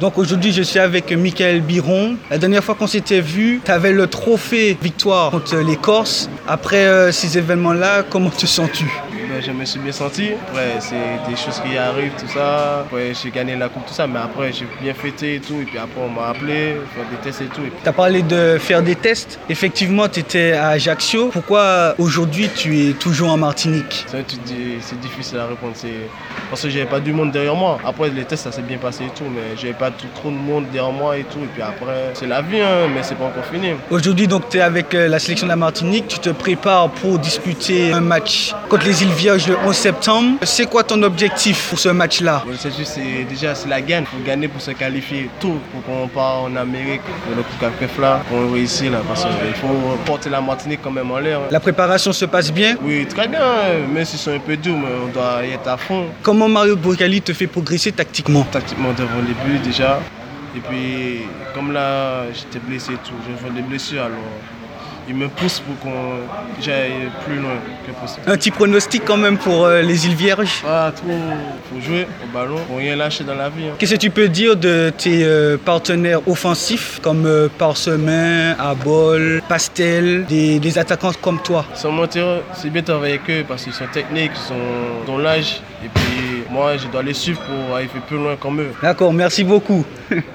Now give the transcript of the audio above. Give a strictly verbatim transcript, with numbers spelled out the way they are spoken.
Donc aujourd'hui, je suis avec Michael Biron. La dernière fois qu'on s'était vu, tu avais le trophée victoire contre les Corses. Après euh, ces événements-là, comment te sens-tu? Ben, je me suis bien senti. Ouais, c'est des choses qui arrivent, tout ça. Ouais, j'ai gagné la coupe, tout ça. Mais après, j'ai bien fêté et tout. Et puis après, on m'a appelé, faire des tests et tout. Tu as parlé de faire des tests. Effectivement, tu étais à Ajaccio. Pourquoi aujourd'hui, tu es toujours en Martinique? C'est, c'est difficile à répondre. C'est parce que j'avais pas du monde derrière moi. Après, les tests, ça s'est bien passé et tout. Mais j'avais pas tout, trop de monde derrière moi et tout. Et puis après, c'est la vie, hein, mais c'est pas encore fini. Aujourd'hui, donc, tu es avec la sélection de la Martinique. Tu te prépares pour disputer un match contre les îles Vierges le onze septembre. C'est quoi ton objectif pour ce match-là? L'objectif, c'est déjà c'est la gagne. Il faut gagner pour se qualifier tout. Pour qu'on part en Amérique, pour le Coupe C A F là, pour réussir là. Parce qu'il faut porter la Martinique quand même en l'air. La préparation se passe bien? Oui, très bien. Même si c'est un peu dur, mais on doit y être à fond. Comment Mario Boukali te fait progresser tactiquement? Tactiquement devant les buts déjà. Et puis, comme là, j'étais blessé et tout, je fais des blessures, alors il me pousse pour qu'on j'aille plus loin que possible. Un petit pronostic quand même pour euh, les îles Vierges? Ah, trop, faut jouer au ballon, faut rien lâcher dans la vie. Hein. Qu'est-ce que tu peux dire de tes euh, partenaires offensifs comme euh, Parsemin, Abol, Pastel, des, des attaquants comme toi? Sans mentir, c'est bien de travailler avec eux parce qu'ils sont techniques, ils sont dans l'âge. Et puis moi, je dois les suivre pour aller plus loin comme eux. D'accord, merci beaucoup.